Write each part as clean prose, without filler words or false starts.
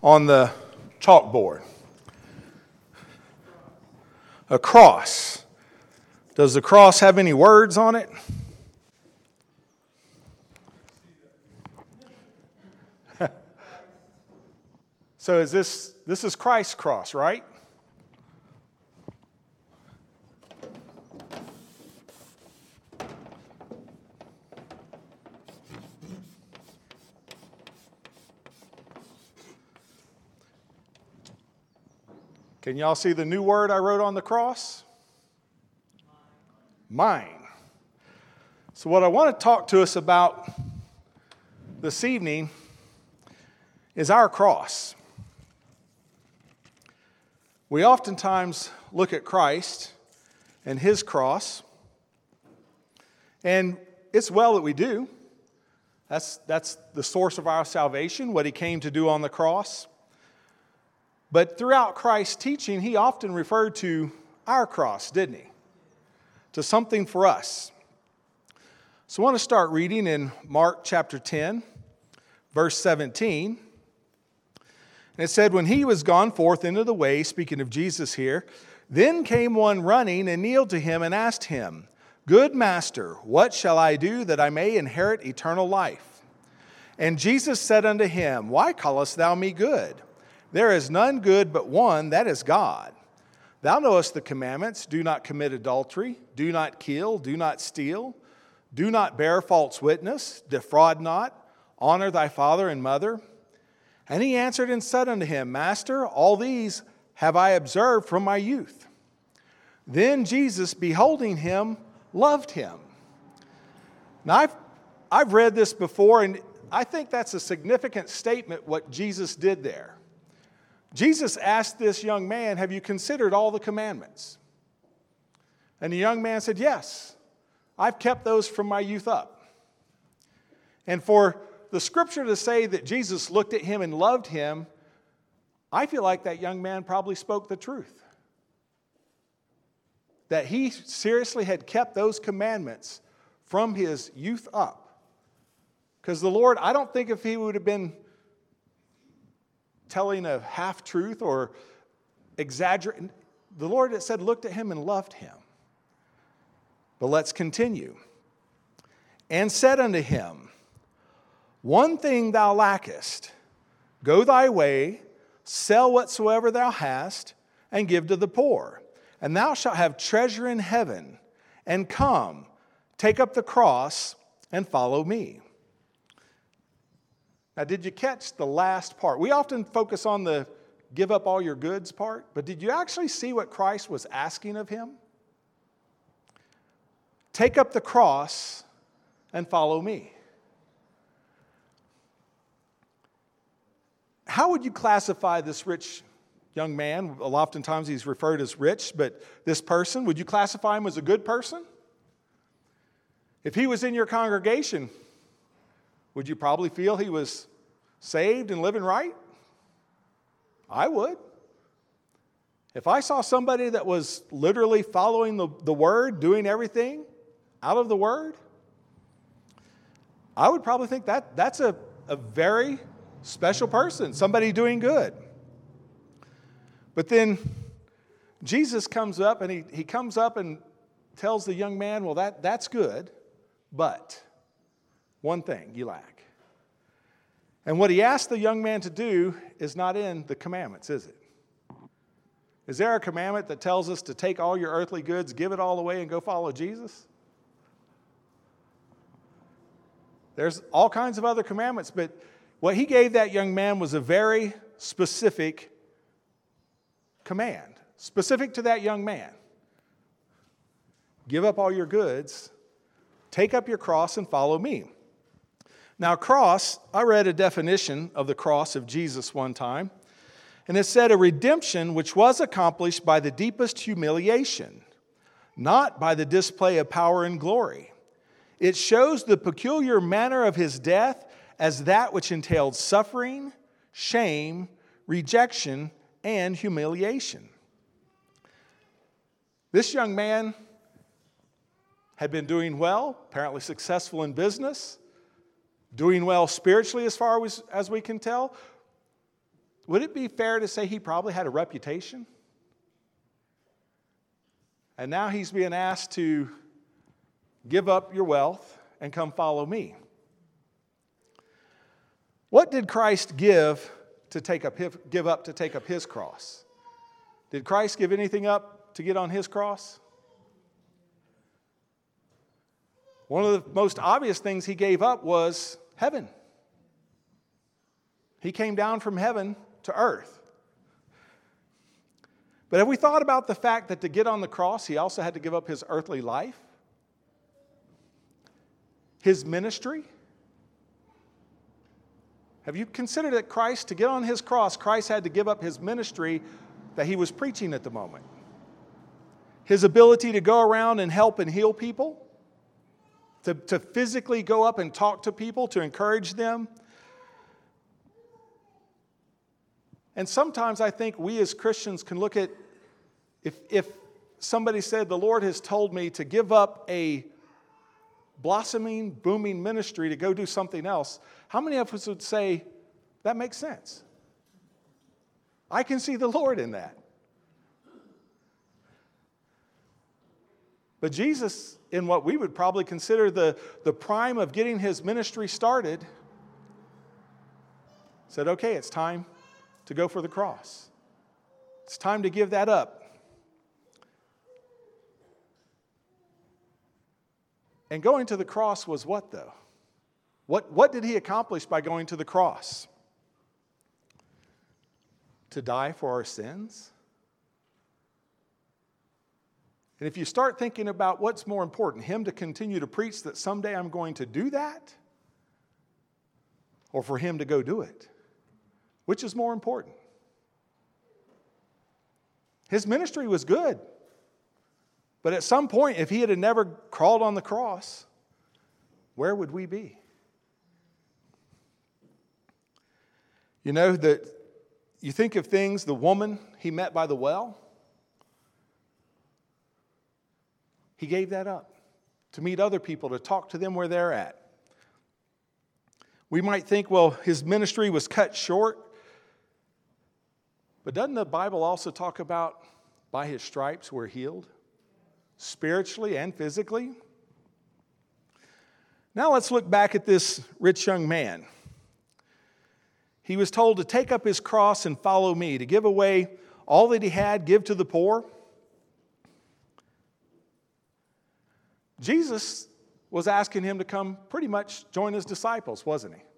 on the chalkboard? A cross. Does the cross have any words on it? So this is Christ's cross, right? Can y'all see the new word I wrote on the cross? Mine. So what I want to talk to us about this evening is our cross. We oftentimes look at Christ and his cross, and it's well that we do. That's the source of our salvation, what he came to do on the cross. But throughout Christ's teaching, he often referred to our cross, didn't he? To something for us. So I want to start reading in Mark chapter 10, verse 17. And it said, when he was gone forth into the way, speaking of Jesus here, then came one running and kneeled to him and asked him, Good master, what shall I do that I may inherit eternal life? And Jesus said unto him, Why callest thou me good? There is none good but one, that is God. Thou knowest the commandments, do not commit adultery, do not kill, do not steal, do not bear false witness, defraud not, honor thy father and mother. And he answered and said unto him, Master, all these have I observed from my youth. Then Jesus, beholding him, loved him. Now, I've read this before, and I think that's a significant statement what Jesus did there. Jesus asked this young man, have you considered all the commandments? And the young man said, yes, I've kept those from my youth up. And for the scripture to say that Jesus looked at him and loved him, I feel like that young man probably spoke the truth. That he seriously had kept those commandments from his youth up. Because the Lord, I don't think if he would have been telling a half-truth or exaggerating, the Lord, it said, looked at him and loved him. But let's continue. And said unto him, One thing thou lackest, go thy way, sell whatsoever thou hast, and give to the poor, and thou shalt have treasure in heaven, and come, take up the cross, and follow me. Now, did you catch the last part? We often focus on the give up all your goods part, but did you actually see what Christ was asking of him? Take up the cross and follow me. How would you classify this rich young man? Oftentimes he's referred as rich, but this person, would you classify him as a good person? If he was in your congregation, would you probably feel he was saved and living right? I would. If I saw somebody that was literally following the Word, doing everything out of the Word, I would probably think that's a very special person, somebody doing good. But then Jesus comes up and he comes up and tells the young man, well, that's good, but one thing you lack. And what he asked the young man to do is not in the commandments, is it? Is there a commandment that tells us to take all your earthly goods, give it all away, and go follow Jesus? There's all kinds of other commandments, but what he gave that young man was a very specific command, specific to that young man. Give up all your goods, take up your cross, and follow me. Now, cross, I read a definition of the cross of Jesus one time, and it said a redemption which was accomplished by the deepest humiliation, not by the display of power and glory. It shows the peculiar manner of his death as that which entailed suffering, shame, rejection, and humiliation. This young man had been doing well, apparently successful in business, doing well spiritually as far as we can tell. would it be fair to say he probably had a reputation? And now he's being asked to give up your wealth and come follow me. What did Christ give up to take up his cross? Did Christ give anything up to get on his cross? One of the most obvious things he gave up was heaven. He came down from heaven to earth. But have we thought about the fact that to get on the cross, he also had to give up his earthly life? His ministry? Have you considered that Christ, to get on his cross, Christ had to give up his ministry that he was preaching at the moment? His ability to go around and help and heal people? To physically go up and talk to people, to encourage them? And sometimes I think we as Christians can look at, if somebody said, the Lord has told me to give up a blossoming, booming ministry to go do something else, how many of us would say, that makes sense? I can see the Lord in that. But Jesus, in what we would probably consider the prime of getting his ministry started, said, okay, it's time to go for the cross. It's time to give that up. And going to the cross was what, though? What did he accomplish by going to the cross? To die for our sins? And if you start thinking about what's more important, him to continue to preach that someday I'm going to do that, or for him to go do it, which is more important? His ministry was good. But at some point, if he had never crawled on the cross, where would we be? You know, that you think of things, the woman he met by the well, he gave that up to meet other people, to talk to them where they're at. We might think, well, his ministry was cut short. But doesn't the Bible also talk about by his stripes we're healed? Spiritually and physically? Now let's look back at this rich young man. He was told to take up his cross and follow me, to give away all that he had, give to the poor. Jesus was asking him to come pretty much join his disciples, wasn't he?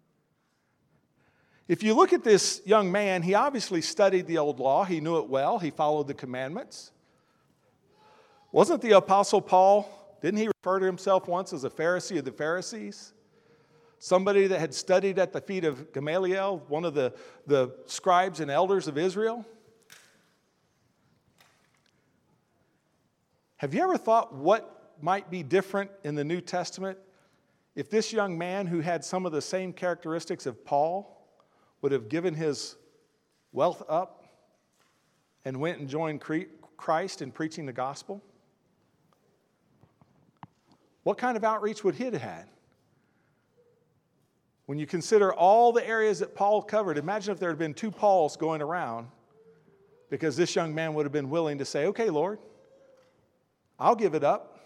If you look at this young man, he obviously studied the old law. He knew it well. He followed the commandments. Wasn't the Apostle Paul, didn't he refer to himself once as a Pharisee of the Pharisees? Somebody that had studied at the feet of Gamaliel, one of the scribes and elders of Israel? Have you ever thought what might be different in the New Testament if this young man who had some of the same characteristics of Paul would have given his wealth up and went and joined Christ in preaching the gospel? What kind of outreach would he have had? When you consider all the areas that Paul covered, imagine if there had been two Pauls going around, because this young man would have been willing to say, okay, Lord, I'll give it up.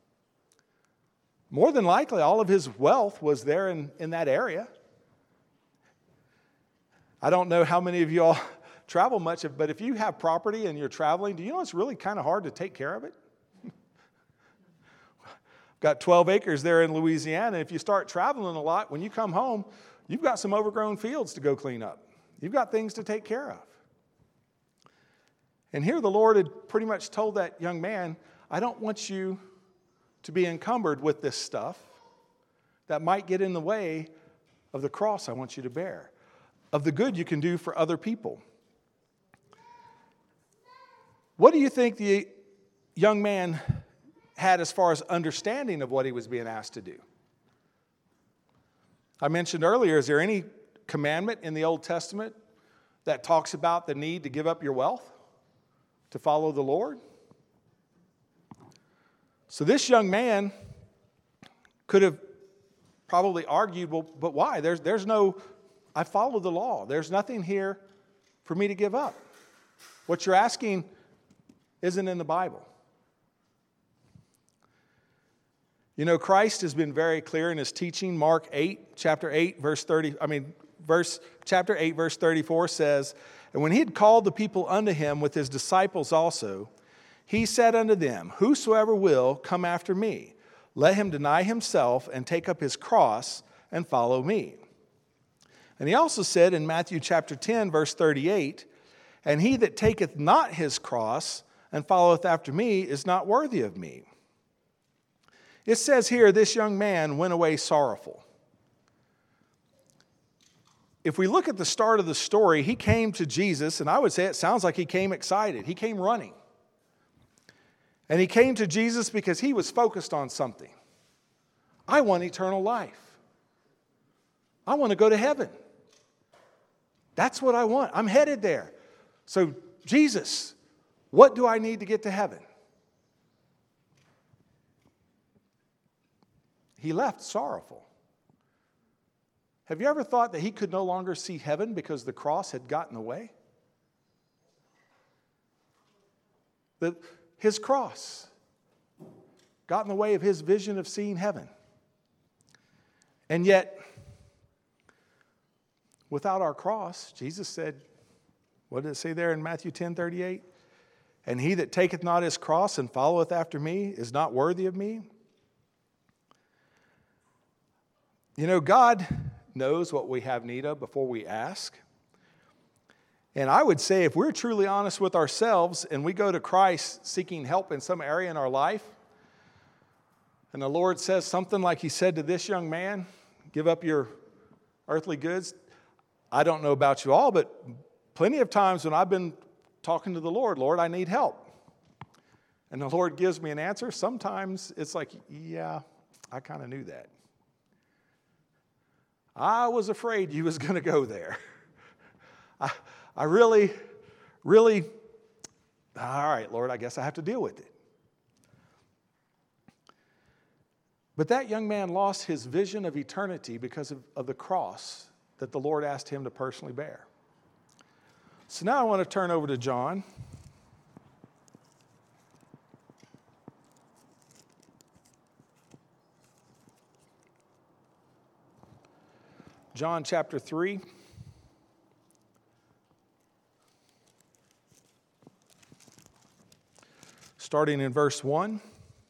More than likely, all of his wealth was there in that area. I don't know how many of you all travel much, but if you have property and you're traveling, do you know it's really kind of hard to take care of it? Got 12 acres there in Louisiana. If you start traveling a lot, when you come home, you've got some overgrown fields to go clean up. You've got things to take care of. And here the Lord had pretty much told that young man, I don't want you to be encumbered with this stuff that might get in the way of the cross I want you to bear, of the good you can do for other people. What do you think the young man had as far as understanding of what he was being asked to do? I mentioned earlier, is there any commandment in the Old Testament that talks about the need to give up your wealth to follow the Lord? So this young man could have probably argued, well, but why? There's no, I follow the law. There's nothing here for me to give up? What you're asking isn't in the Bible. You know, Christ has been very clear in his teaching. Chapter 8, verse 34 says, "And when he had called the people unto him with his disciples also, he said unto them, Whosoever will come after me, let him deny himself and take up his cross and follow me." And he also said in Matthew chapter 10, verse 38, "And he that taketh not his cross and followeth after me is not worthy of me." It says here, this young man went away sorrowful. If we look at the start of the story, he came to Jesus, and I would say it sounds like he came excited. He came running. And he came to Jesus because he was focused on something. I want eternal life. I want to go to heaven. That's what I want. I'm headed there. So, Jesus, what do I need to get to heaven? He left sorrowful. Have you ever thought that he could no longer see heaven because the cross had gotten away? His cross got in the way of his vision of seeing heaven. And yet, without our cross, Jesus said, what did it say there in Matthew 10:38? "And he that taketh not his cross and followeth after me is not worthy of me." You know, God knows what we have need of before we ask. And I would say if we're truly honest with ourselves and we go to Christ seeking help in some area in our life, and the Lord says something like he said to this young man, "Give up your earthly goods." I don't know about you all, but plenty of times when I've been talking to the Lord, "Lord, I need help." And the Lord gives me an answer. Sometimes it's like, yeah, I kind of knew that. I was afraid you was going to go there. I really, all right, Lord, I guess I have to deal with it. But that young man lost his vision of eternity because of the cross that the Lord asked him to personally bear. So now I want to turn over to John. John chapter 3. Starting in verse 1.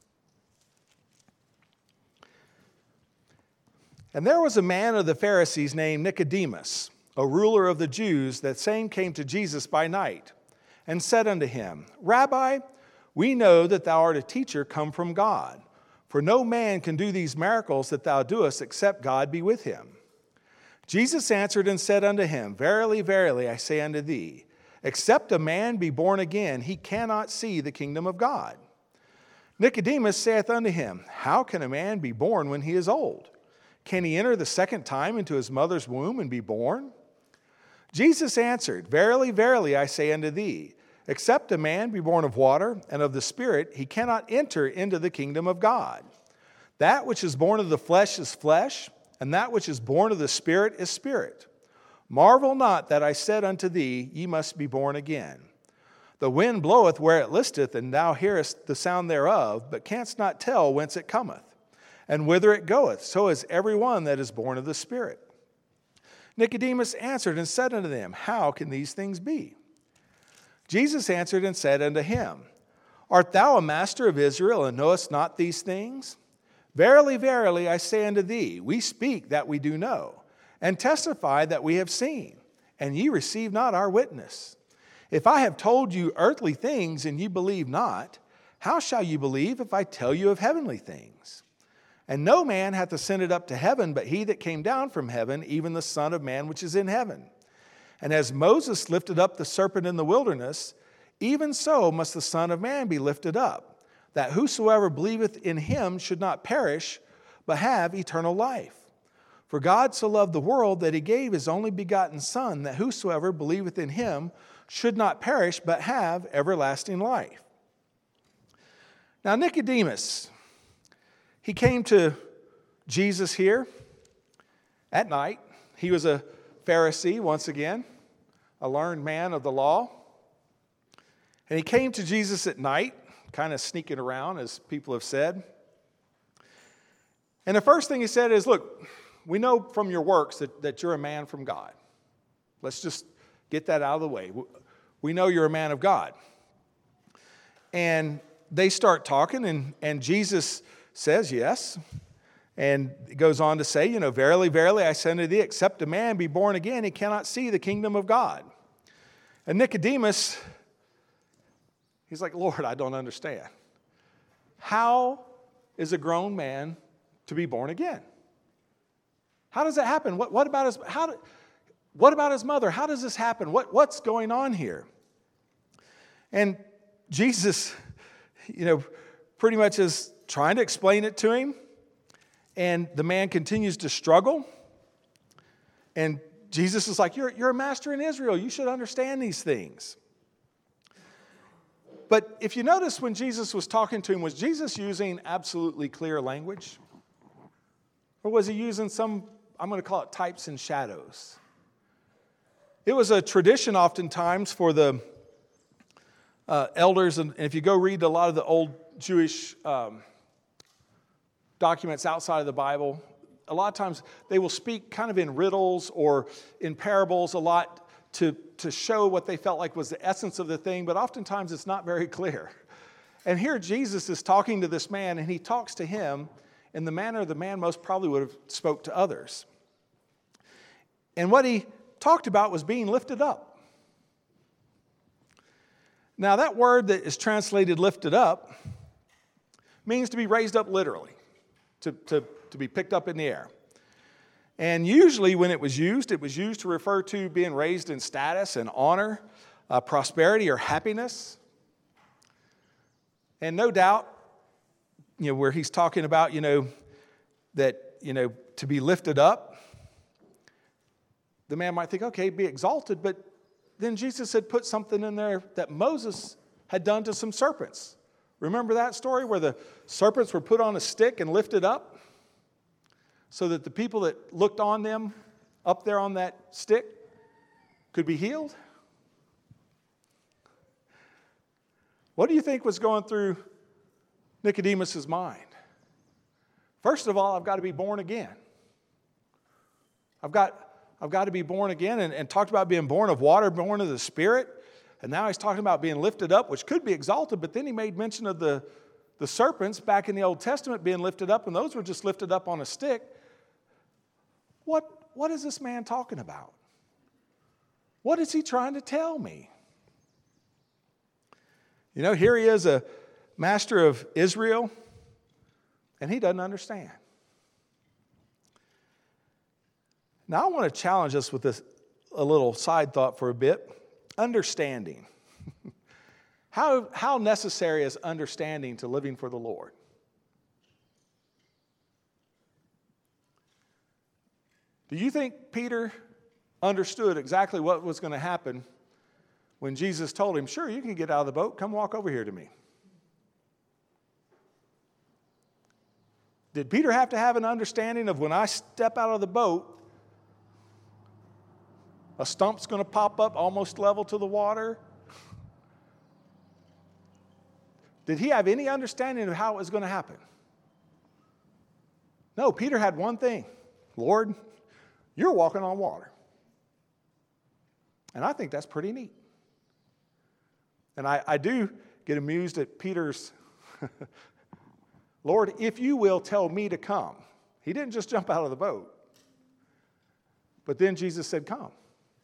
"And there was a man of the Pharisees named Nicodemus, a ruler of the Jews, that same came to Jesus by night, and said unto him, Rabbi, we know that thou art a teacher come from God, for no man can do these miracles that thou doest except God be with him. Jesus answered and said unto him, Verily, verily, I say unto thee, except a man be born again, he cannot see the kingdom of God. Nicodemus saith unto him, How can a man be born when he is old? Can he enter the second time into his mother's womb and be born? Jesus answered, Verily, verily, I say unto thee, except a man be born of water and of the Spirit, he cannot enter into the kingdom of God. That which is born of the flesh is flesh, and that which is born of the Spirit is spirit. Marvel not that I said unto thee, Ye must be born again. The wind bloweth where it listeth, and thou hearest the sound thereof, but canst not tell whence it cometh, and whither it goeth. So is every one that is born of the Spirit. Nicodemus answered and said unto them, How can these things be? Jesus answered and said unto him, Art thou a master of Israel, and knowest not these things? Verily, verily, I say unto thee, we speak that we do know, and testify that we have seen, and ye receive not our witness. If I have told you earthly things, and ye believe not, how shall you believe if I tell you of heavenly things? And no man hath ascended up to heaven, but he that came down from heaven, even the Son of Man which is in heaven. And as Moses lifted up the serpent in the wilderness, even so must the Son of Man be lifted up, that whosoever believeth in him should not perish, but have eternal life. For God so loved the world that he gave his only begotten Son, that whosoever believeth in him should not perish, but have everlasting life. Now Nicodemus, he came to Jesus here at night. He was a Pharisee once again, a learned man of the law. And he came to Jesus at night, kind of sneaking around, as people have said. And the first thing he said is, look, we know from your works that you're a man from God. Let's just get that out of the way. We know you're a man of God. And they start talking, and Jesus says, yes. And it goes on to say, verily, verily, I say unto thee, except a man be born again, he cannot see the kingdom of God. And Nicodemus, he's like, Lord, I don't understand. How is a grown man to be born again? How does that happen? What about his mother? How does this happen? What's going on here? And Jesus, pretty much is trying to explain it to him. And the man continues to struggle. And Jesus is like, you're a master in Israel. You should understand these things. But if you notice when Jesus was talking to him, was Jesus using absolutely clear language? Or was he using some, I'm going to call it types and shadows? It was a tradition oftentimes for the elders, and if you go read a lot of the old Jewish documents outside of the Bible, a lot of times they will speak kind of in riddles or in parables a lot to show what they felt like was the essence of the thing, but oftentimes it's not very clear. And here Jesus is talking to this man, and he talks to him in the manner the man most probably would have spoke to others. And what he talked about was being lifted up. Now that word that is translated lifted up means to be raised up literally. To be picked up in the air. And usually when it was used to refer to being raised in status and honor, prosperity or happiness. And no doubt, where he's talking about, that, to be lifted up, the man might think, okay, be exalted, but then Jesus had put something in there that Moses had done to some serpents. Remember that story where the serpents were put on a stick and lifted up so that the people that looked on them up there on that stick could be healed? What do you think was going through Nicodemus' mind? First of all, I've got to be born again. I've got to be born again, and talked about being born of water, born of the Spirit. And now he's talking about being lifted up, which could be exalted, but then he made mention of the serpents back in the Old Testament being lifted up, and those were just lifted up on a stick. What is this man talking about? What is he trying to tell me? Here he is, a master of Israel, and he doesn't understand. Now I want to challenge us with a little side thought for a bit. Understanding. How necessary is understanding to living for the Lord? Do you think Peter understood exactly what was going to happen when Jesus told him, sure, you can get out of the boat, come walk over here to me? Did Peter have to have an understanding of when I step out of the boat, a stump's going to pop up almost level to the water? Did he have any understanding of how it was going to happen? No, Peter had one thing. Lord, you're walking on water. And I think that's pretty neat. And I do get amused at Peter's, Lord, if you will tell me to come. He didn't just jump out of the boat. But then Jesus said, come.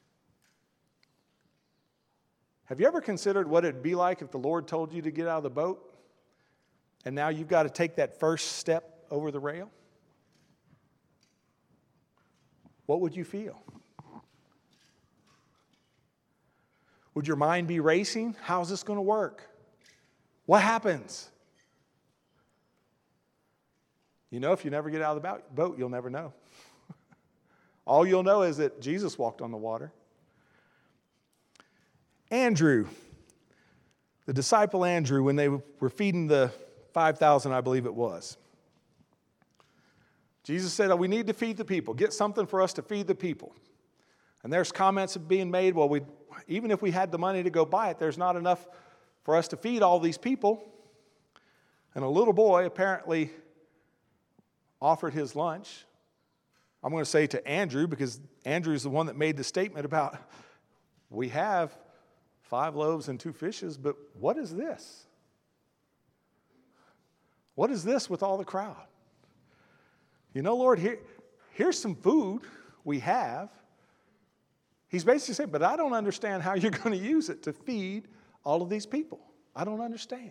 Have you ever considered what it'd be like if the Lord told you to get out of the boat and now you've got to take that first step over the rail? What would you feel? Would your mind be racing? How's this going to work? What happens? If you never get out of the boat, you'll never know. All you'll know is that Jesus walked on the water. Andrew, the disciple Andrew, when they were feeding the 5,000, I believe it was. Jesus said, we need to feed the people. Get something for us to feed the people. And there's comments being made, well, even if we had the money to go buy it, there's not enough for us to feed all these people. And a little boy apparently offered his lunch. I'm going to say to Andrew, because Andrew is the one that made the statement about, we have 5 loaves and 2 fishes, but what is this? What is this with all the crowd? You know, Lord, here's some food we have. He's basically saying, but I don't understand how you're going to use it to feed all of these people. I don't understand.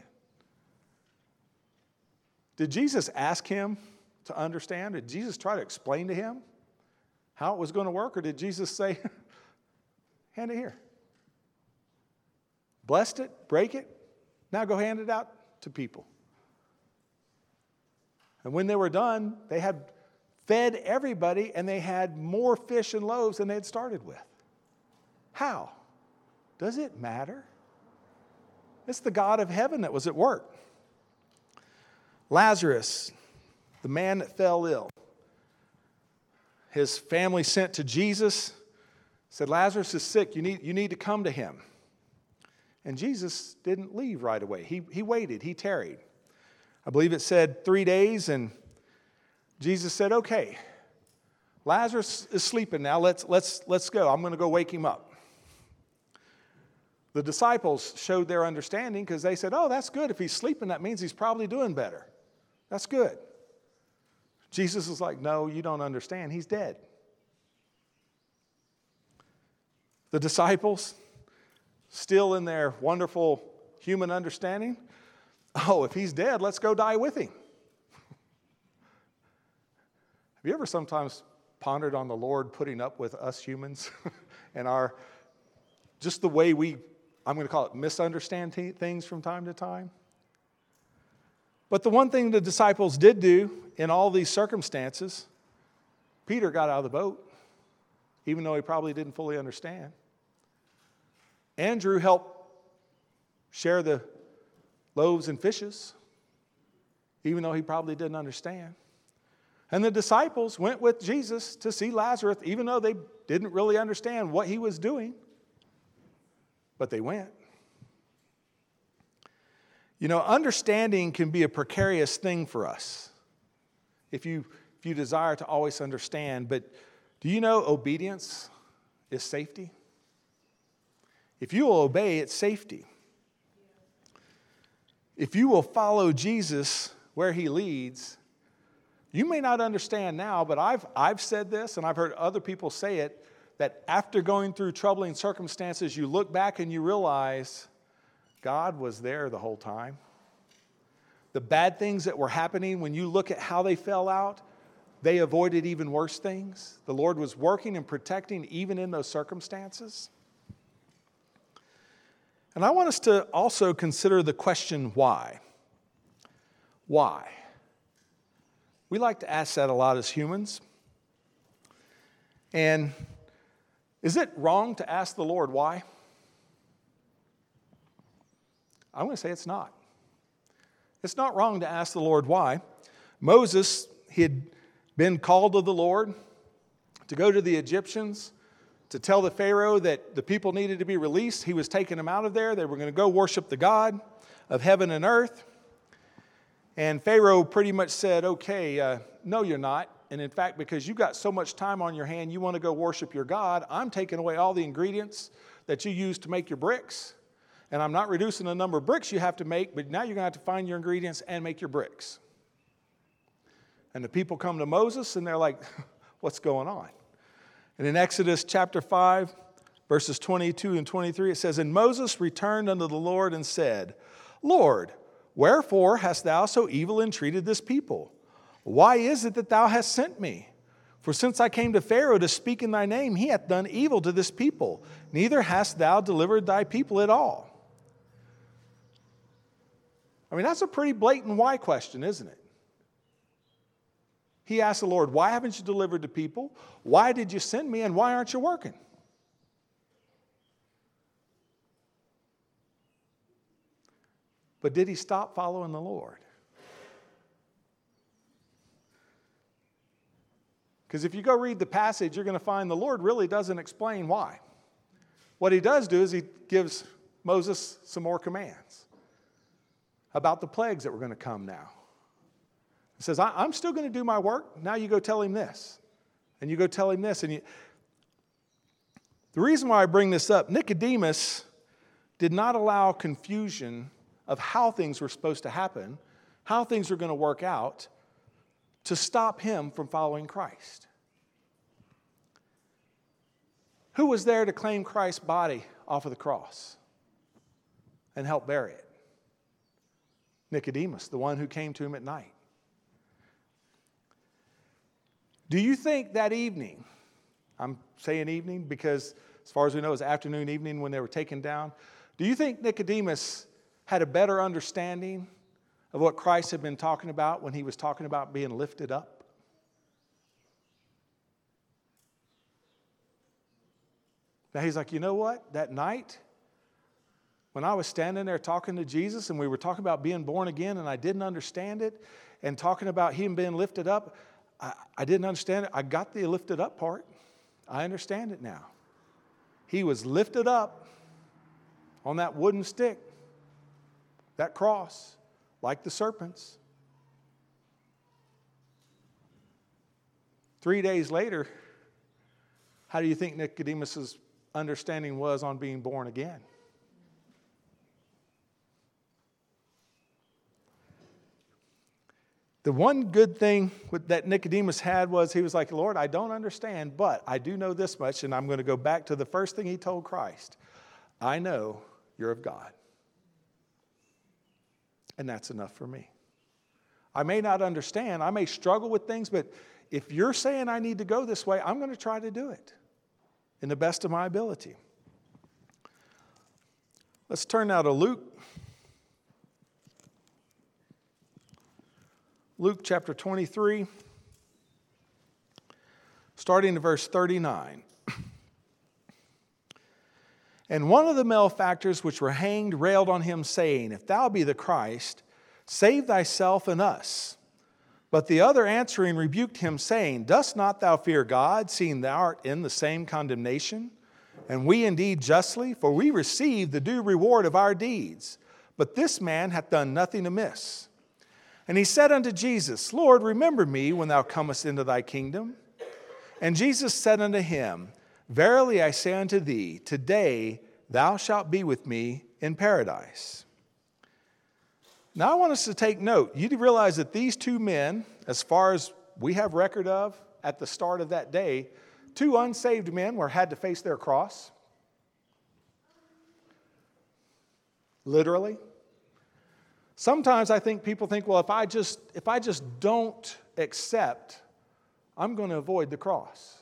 Did Jesus ask him to understand? Did Jesus try to explain to him how it was going to work? Or did Jesus say, hand it here? Blessed it, break it, now go hand it out to people. And when they were done, they had fed everybody and they had more fish and loaves than they had started with. How? Does it matter? It's the God of heaven that was at work. Lazarus, the man that fell ill, his family sent to Jesus, said, Lazarus is sick, you need to come to him. And Jesus didn't leave right away. He waited, he tarried. I believe it said 3 days, and Jesus said, okay, Lazarus is sleeping now, let's go. I'm going to go wake him up. The disciples showed their understanding because they said, oh, that's good. If he's sleeping, that means he's probably doing better. That's good. Jesus is like, no, you don't understand. He's dead. The disciples, still in their wonderful human understanding, oh, if he's dead, let's go die with him. Have you ever sometimes pondered on the Lord putting up with us humans and just the way I'm going to call it misunderstand things from time to time? But the one thing the disciples did do in all these circumstances, Peter got out of the boat, even though he probably didn't fully understand. Andrew helped share the loaves and fishes, even though he probably didn't understand. And the disciples went with Jesus to see Lazarus, even though they didn't really understand what he was doing. But they went. You know, understanding can be a precarious thing for us if you desire to always understand. But do you know obedience is safety? If you will obey, it's safety. If you will follow Jesus where he leads, you may not understand now, but I've said this and I've heard other people say it, that after going through troubling circumstances, you look back and you realize God was there the whole time. The bad things that were happening, when you look at how they fell out, they avoided even worse things. The Lord was working and protecting even in those circumstances. And I want us to also consider the question, why? Why? We like to ask that a lot as humans. And is it wrong to ask the Lord why? I'm going to say it's not. It's not wrong to ask the Lord why. Moses, he had been called of the Lord to go to the Egyptians, to tell the Pharaoh that the people needed to be released. He was taking them out of there. They were going to go worship the God of heaven and earth. And Pharaoh pretty much said, okay, no, you're not. And in fact, because you've got so much time on your hand, you want to go worship your God, I'm taking away all the ingredients that you use to make your bricks. And I'm not reducing the number of bricks you have to make, but now you're going to have to find your ingredients and make your bricks. And the people come to Moses and they're like, what's going on? And in Exodus chapter 5, verses 22 and 23, it says, And Moses returned unto the Lord and said, Lord, wherefore hast thou so evil entreated this people? Why is it that thou hast sent me? For since I came to Pharaoh to speak in thy name, he hath done evil to this people. Neither hast thou delivered thy people at all. I mean, that's a pretty blatant why question, isn't it? He asked the Lord, why haven't you delivered the people? Why did you send me, and why aren't you working? But did he stop following the Lord? Because if you go read the passage, you're going to find the Lord really doesn't explain why. what he does do is he gives Moses some more commands about the plagues that were going to come now. He says, I'm still going to do my work. Now you go tell him this. And you go tell him this. The reason why I bring this up, Nicodemus did not allow confusion of how things were supposed to happen, how things were going to work out, to stop him from following Christ. Who was there to claim Christ's body off of the cross and help bury it? Nicodemus, the one who came to him at night. Do you think that evening, I'm saying evening because as far as we know it was afternoon, evening when they were taken down, do you think Nicodemus had a better understanding of what Christ had been talking about when he was talking about being lifted up? Now he's like, you know what? That night, when I was standing there talking to Jesus and we were talking about being born again and I didn't understand it, and talking about him being lifted up, I didn't understand it. I got the lifted up part. I understand it now. He was lifted up on that wooden stick, that cross, like the serpents. 3 days later, how do you think Nicodemus' understanding was on being born again? The one good thing that Nicodemus had was he was like, Lord, I don't understand, but I do know this much, and I'm going to go back to the first thing he told Christ. I know you're of God. And that's enough for me. I may not understand. I may struggle with things, but if you're saying I need to go this way, I'm going to try to do it in the best of my ability. Let's turn now to Luke. Luke chapter 23, starting in verse 39. And one of the malefactors which were hanged railed on him, saying, If thou be the Christ, save thyself and us. But the other answering rebuked him, saying, Dost not thou fear God, seeing thou art in the same condemnation? And we indeed justly, for we receive the due reward of our deeds. But this man hath done nothing amiss. And he said unto Jesus, Lord, remember me when thou comest into thy kingdom. And Jesus said unto him, Verily I say unto thee, today thou shalt be with me in paradise. Now I want us to take note. You realize that these two men, as far as we have record of at the start of that day, two unsaved men had to face their cross. Literally. Sometimes I think people think, well, if I just don't accept, I'm going to avoid the cross.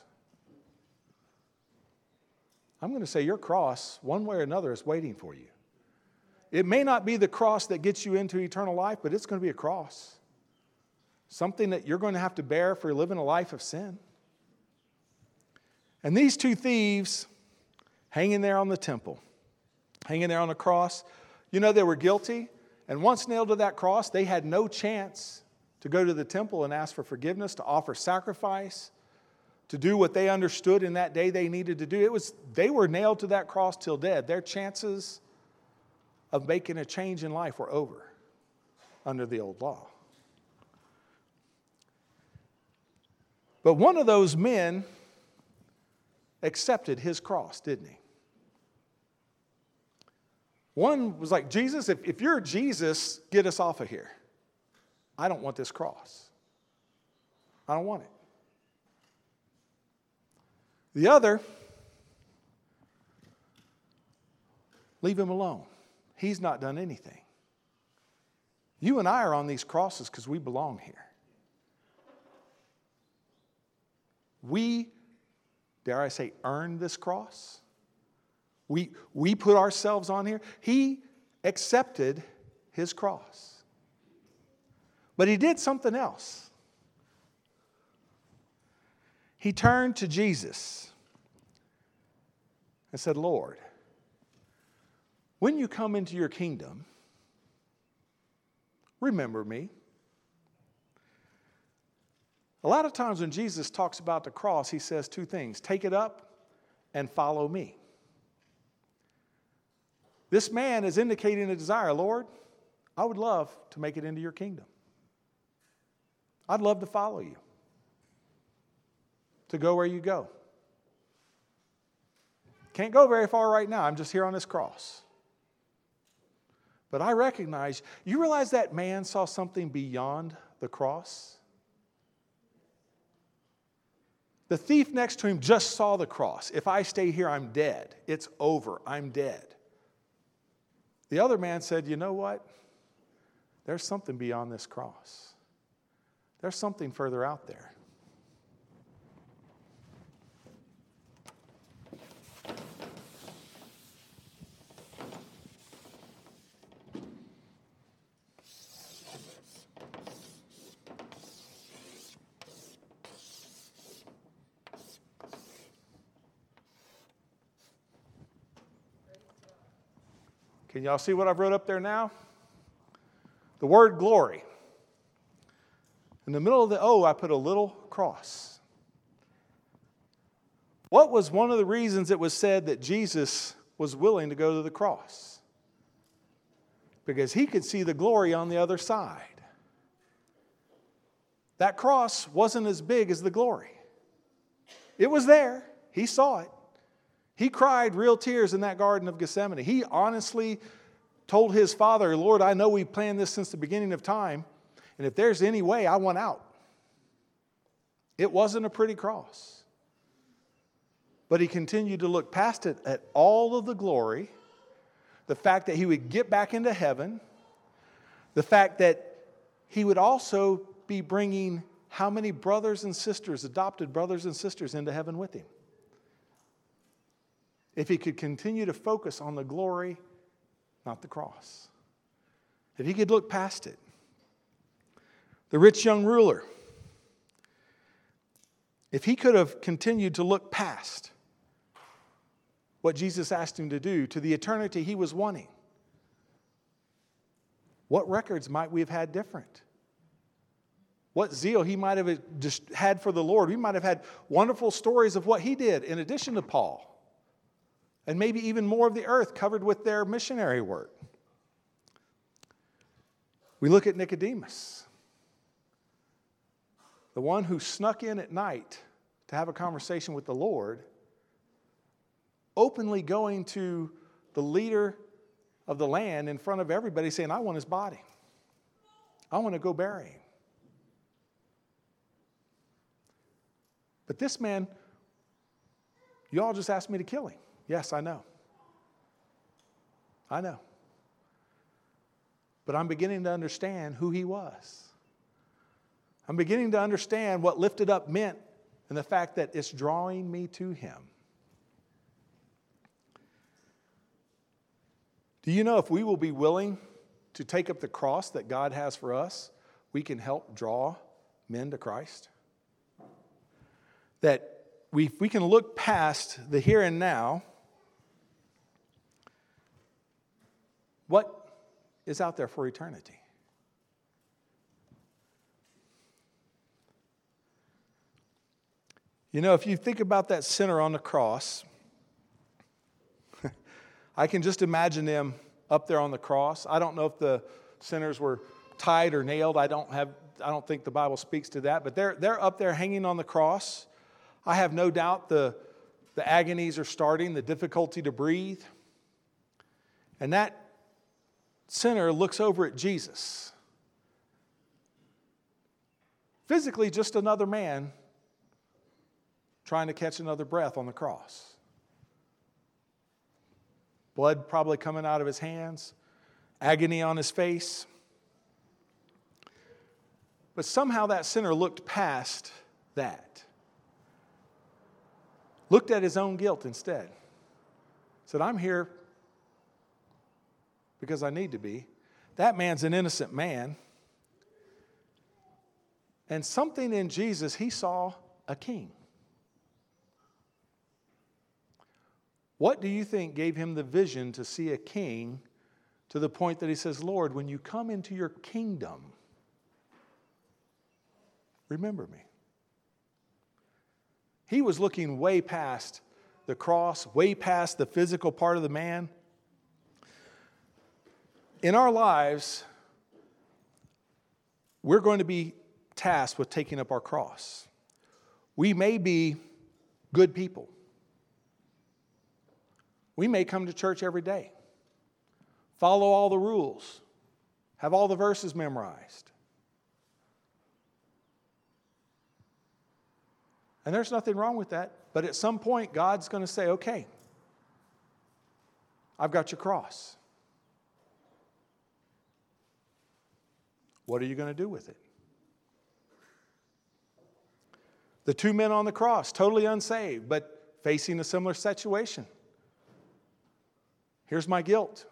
I'm going to say your cross, one way or another, is waiting for you. It may not be the cross that gets you into eternal life, but it's going to be a cross. Something that you're going to have to bear for living a life of sin. And these two thieves hanging there on the temple, hanging there on the cross, you know they were guilty. And once nailed to that cross, they had no chance to go to the temple and ask for forgiveness, to offer sacrifice, to do what they understood in that day they needed to do. They were nailed to that cross till dead. Their chances of making a change in life were over under the old law. But one of those men accepted his cross, didn't he? One was like, Jesus, if you're Jesus, get us off of here. I don't want this cross. I don't want it. The other, leave him alone. He's not done anything. You and I are on these crosses because we belong here. We, dare I say, earned this cross. We put ourselves on here. He accepted his cross. But he did something else. He turned to Jesus and said, Lord, when you come into your kingdom, remember me. A lot of times when Jesus talks about the cross, he says two things. Take it up and follow me. This man is indicating a desire. Lord, I would love to make it into your kingdom. I'd love to follow you, to go where you go. Can't go very far right now. I'm just here on this cross. But I recognize, you realize that man saw something beyond the cross? The thief next to him just saw the cross. If I stay here, I'm dead. It's over. I'm dead. The other man said, you know what? There's something beyond this cross. There's something further out there. Can y'all see what I've wrote up there now? The word glory. In the middle of the O, I put a little cross. What was one of the reasons it was said that Jesus was willing to go to the cross? Because he could see the glory on the other side. That cross wasn't as big as the glory. It was there. He saw it. He cried real tears in that Garden of Gethsemane. He honestly told his Father, Lord, I know we planned this since the beginning of time, and if there's any way, I want out. It wasn't a pretty cross. But he continued to look past it at all of the glory, the fact that he would get back into heaven, the fact that he would also be bringing how many brothers and sisters, adopted brothers and sisters, into heaven with him. If he could continue to focus on the glory, not the cross. If he could look past it. The rich young ruler, if he could have continued to look past what Jesus asked him to do to the eternity he was wanting, what records might we have had different? What zeal he might have just had for the Lord. We might have had wonderful stories of what he did in addition to Paul. And maybe even more of the earth covered with their missionary work. We look at Nicodemus, the one who snuck in at night to have a conversation with the Lord, openly going to the leader of the land in front of everybody saying, I want his body. I want to go bury him. But this man, you all just asked me to kill him. Yes, I know. I know. But I'm beginning to understand who he was. I'm beginning to understand what lifted up meant and the fact that it's drawing me to him. Do you know if we will be willing to take up the cross that God has for us, we can help draw men to Christ? That we can look past the here and now. What is out there for eternity? You know, if you think about that sinner on the cross, I can just imagine them up there on the cross. I don't know if the sinners were tied or nailed. I don't think the Bible speaks to that, but they're up there hanging on the cross. I have no doubt the agonies are starting, the difficulty to breathe. And that sinner looks over at Jesus. Physically, just another man trying to catch another breath on the cross. Blood probably coming out of his hands, agony on his face. But somehow that sinner looked past that. Looked at his own guilt instead. Said, I'm here because I need to be. That man's an innocent man. And something in Jesus, he saw a king. What do you think gave him the vision to see a king to the point that he says, Lord, when you come into your kingdom, remember me? He was looking way past the cross, way past the physical part of the man. in our lives, we're going to be tasked with taking up our cross. We may be good people. We may come to church every day, follow all the rules, have all the verses memorized. And there's nothing wrong with that. But at some point, God's going to say, okay, I've got your cross. What are you going to do with it? The two men on the cross, totally unsaved, but facing a similar situation. Here's my guilt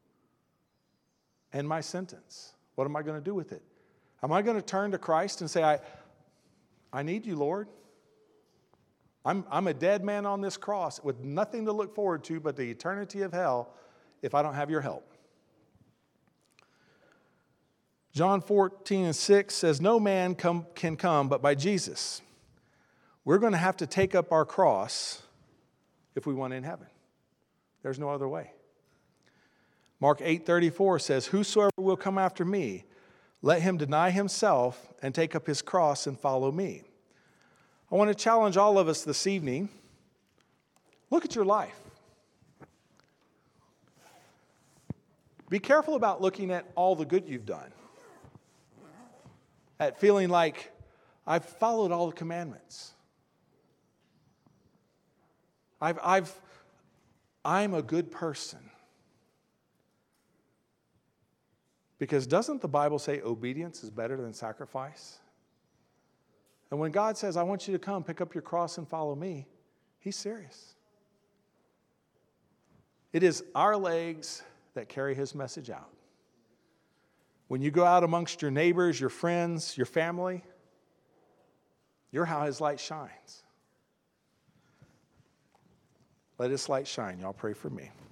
and my sentence. What am I going to do with it? Am I going to turn to Christ and say, I need you, Lord? I'm a dead man on this cross with nothing to look forward to but the eternity of hell if I don't have your help. John 14:6 says, no man can come but by Jesus. We're going to have to take up our cross if we want in heaven. There's no other way. Mark 8:34 says, whosoever will come after me, let him deny himself and take up his cross and follow me. I want to challenge all of us this evening. Look at your life. Be careful about looking at all the good you've done. At feeling like I've followed all the commandments. I'm a good person. Because doesn't the Bible say obedience is better than sacrifice? And when God says, I want you to come, pick up your cross and follow me, He's serious. It is our legs that carry His message out. When you go out amongst your neighbors, your friends, your family, you're how His light shines. Let His light shine. Y'all pray for me.